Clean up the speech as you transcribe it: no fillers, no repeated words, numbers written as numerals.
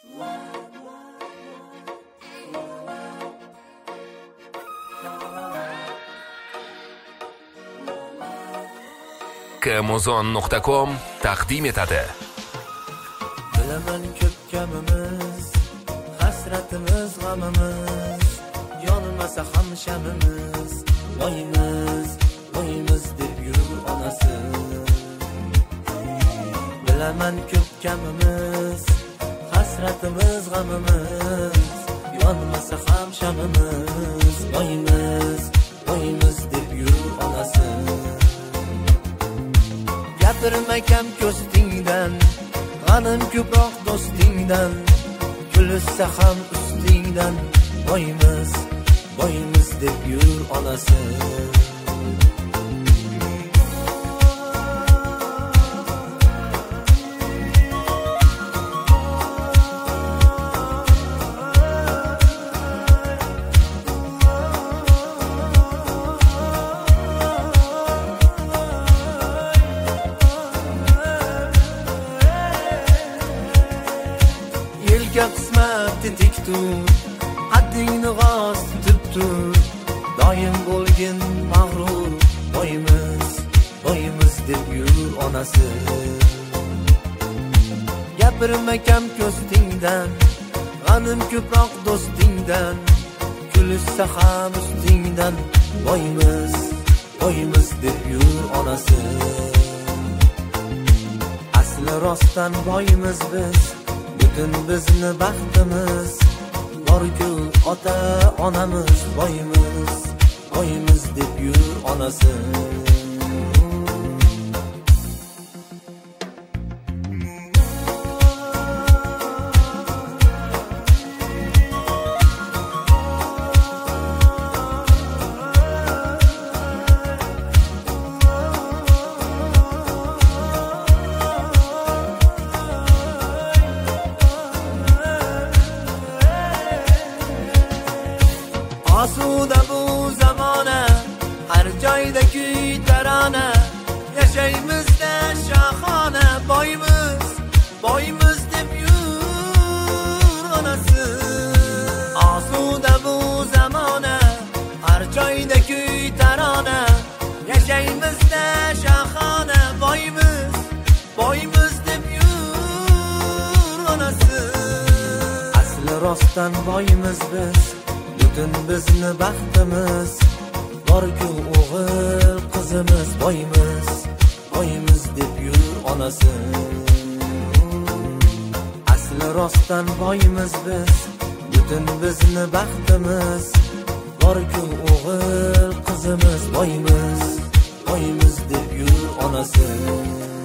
Kmozon.com taqdim etadi. Bilaman ko'p kamimiz, hasratimiz, g'amimiz, yonmasa ham shamimiz, voyimiz deb yurur onasi. Bilaman ko'p kamimiz, hasratimiz, g'amimiz, yonmasa ham shamimiz, voyimiz deb yurur onasi. Gapirmakam ko'stingdan, g'anim ko'proq do'stingdan, kulsa ham ustingdan, voyimiz deb yur onasi. Qismati tiktur, haddingni g'oz tutibdur, doim bo'lgin mag'rur, voyimiz deb yur onasi. Gapirmakam ko'stingdan, g'anim ko'proq do'stingdan, kulsa ham ustingdan, voyimiz deb yur onasi. Asli rostdan boyimiz biz, butun bizni baxtimiz, borku ota onamiz, voyimiz deb yur onasi. Asuda bu zamona, har joyda kuy tarona, yashaymizda shohona, boyimiz deb yur onasi. Asuda bu zamona, har joyda kuy tarona, yashaymizda shohona, boyimiz deb yur onasi. Asli rostdan boyimiz biz, butun bizni baxtimiz, borku o'g'il qizimiz, voyimiz deb yur onasi. Asli rostdan boyimiz biz, butun bizni baxtimiz, borku o'g'il qizimiz, voyimiz deb yur onasi.